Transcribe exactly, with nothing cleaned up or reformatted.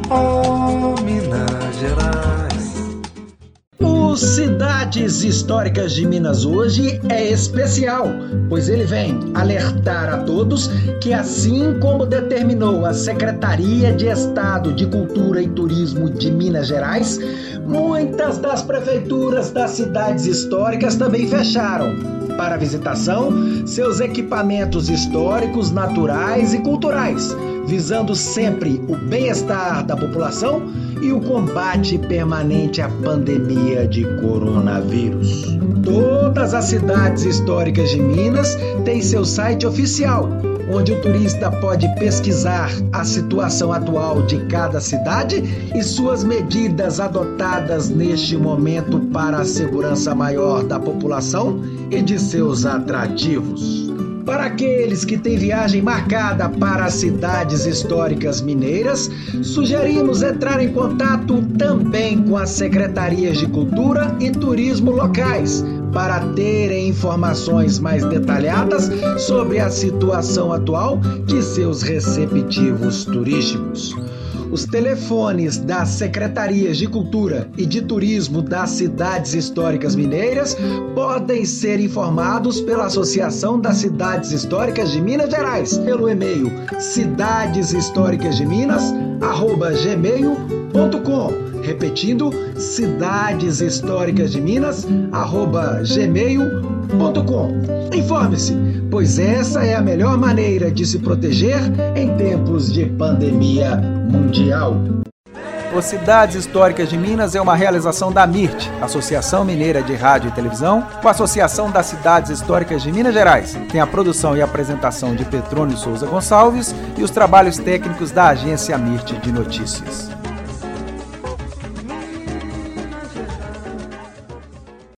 Oh, Minas Gerais. O Cidades Históricas de Minas hoje é especial, pois ele vem alertar a todos que, assim como determinou a Secretaria de Estado de Cultura e Turismo de Minas Gerais, muitas das prefeituras das cidades históricas também fecharam para visitação seus equipamentos históricos, naturais e culturais, visando sempre o bem-estar da população e o combate permanente à pandemia de coronavírus. Todas as cidades históricas de Minas têm seu site oficial, onde o turista pode pesquisar a situação atual de cada cidade e suas medidas adotadas neste momento para a segurança maior da população e de seus atrativos. Para aqueles que têm viagem marcada para as cidades históricas mineiras, sugerimos entrar em contato também com as secretarias de Cultura e Turismo locais, para terem informações mais detalhadas sobre a situação atual de seus receptivos turísticos. Os telefones das Secretarias de Cultura e de Turismo das Cidades Históricas Mineiras podem ser informados pela Associação das Cidades Históricas de Minas Gerais, pelo e-mail cidades históricas de minas arroba gmail ponto com. Repetindo, cidades históricas de minas arroba gmail ponto com. Informe-se, pois essa é a melhor maneira de se proteger em tempos de pandemia mundial. O Cidades Históricas de Minas é uma realização da MIRT, Associação Mineira de Rádio e Televisão, com a Associação das Cidades Históricas de Minas Gerais. Tem a produção e apresentação de Petrônio Souza Gonçalves e os trabalhos técnicos da agência MIRT de Notícias.